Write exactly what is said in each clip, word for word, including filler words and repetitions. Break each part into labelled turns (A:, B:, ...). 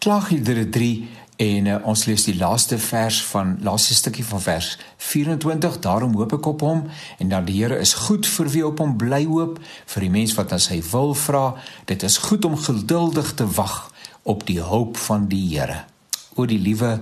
A: Klaagliedere drie en uh, ons lees die laaste vers van, laaste stukkie van vers vyf-en-twintig, daarom hoop ek op hom, en dan die Here is goed vir wie op hom bly hoop, vir die mens wat aan sy wil vra, dit is goed om geduldig te wag op die hoop van die Here. O die liewe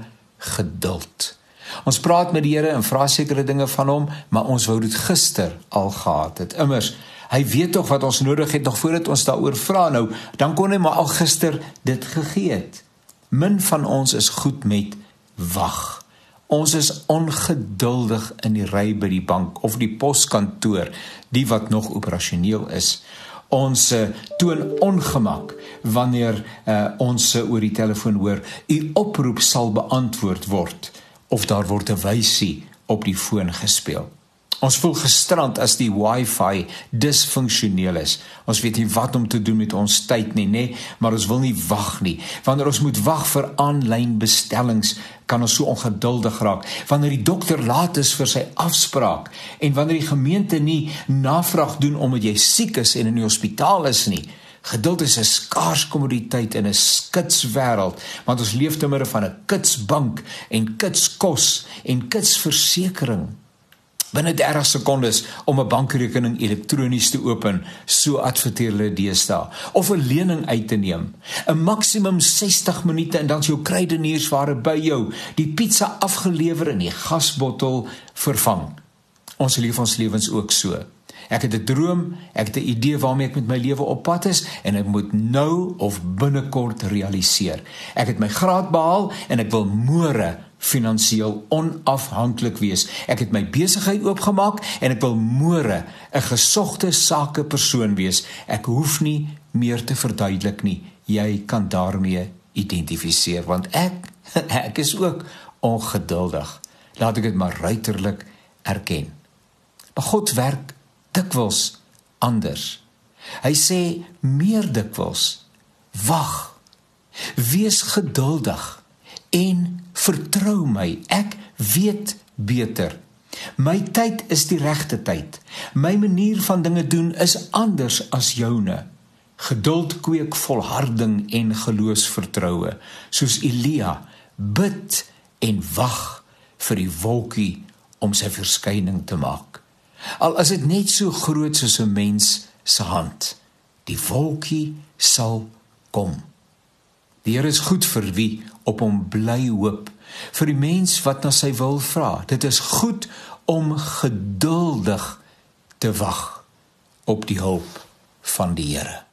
A: geduld. Ons praat met die Here en vra sekere dinge van hom, maar ons wou dit gister al gehad het. Immers, hy weet toch wat ons nodig het, nog voordat ons daaroor vra nou, dan kon hy maar al gister dit gegee het. Min van ons is goed met wag. Ons is ongeduldig in die ry by die bank of die poskantoor, die wat nog operasioneel is. Ons uh, toon ongemak wanneer uh, ons uh, oor die telefoon hoor, u oproep sal beantwoord word, of daar word 'n wysie op die foon gespeel. Ons voel gestrand as die wifi dysfunksioneel is. Ons weet nie wat om te doen met ons tyd nie, nee, maar ons wil nie wag nie. Wanneer ons moet wag vir aanlyn bestellings, kan ons so ongeduldig raak. Wanneer die dokter laat is vir sy afspraak, en wanneer die gemeente nie navraag doen omdat jy siek is en in die hospitaal is nie. Geduld is 'n skaars kommoditeit in 'n kitswêreld, want ons leef te midde van 'n kitsbank en kitskos en kitsversekering. Binne dertig sekondes om 'n bankrekening elektronies te open, so adverteer hulle deesdae, of 'n lening uit te neem. 'n Maksimum sestig minute en dan is jou kruideniersware by jou, die pizza afgelewer en die gasbottel vervang. Ons leef ons lewens ook so. Ek het 'n droom, ek het 'n idee waarmee ek met my lewe op pad is, en ek moet nou of binnekort realiseer. Ek het my graad behaal, en ek wil môre finansiëel onafhanklik wees. Ek het my besigheid oopgemaak, en ek wil môre 'n gesogte sakepersoon wees. Ek hoef nie meer te verduidelik nie. Jy kan daarmee identifiseer, want ek, ek is ook ongeduldig. Laat ek dit maar ruiterlik erken. Maar God werk dikwels anders. Hy sê meer dikwels, wag, wees geduldig en vertrou my, ek weet beter. My tyd is die regte tyd. My manier van dinge doen is anders as joune. Geduld kweek volharding en geloofsvertroue, soos Elia bid en wag vir die wolkie om sy verskyning te maak. Al is dit net so groot soos 'n mens se hand, die wolkie sal kom. Die Here is goed vir wie op hom bly hoop, vir die mens wat na sy wil vra. Dit is goed om geduldig te wag op die hulp van die Here.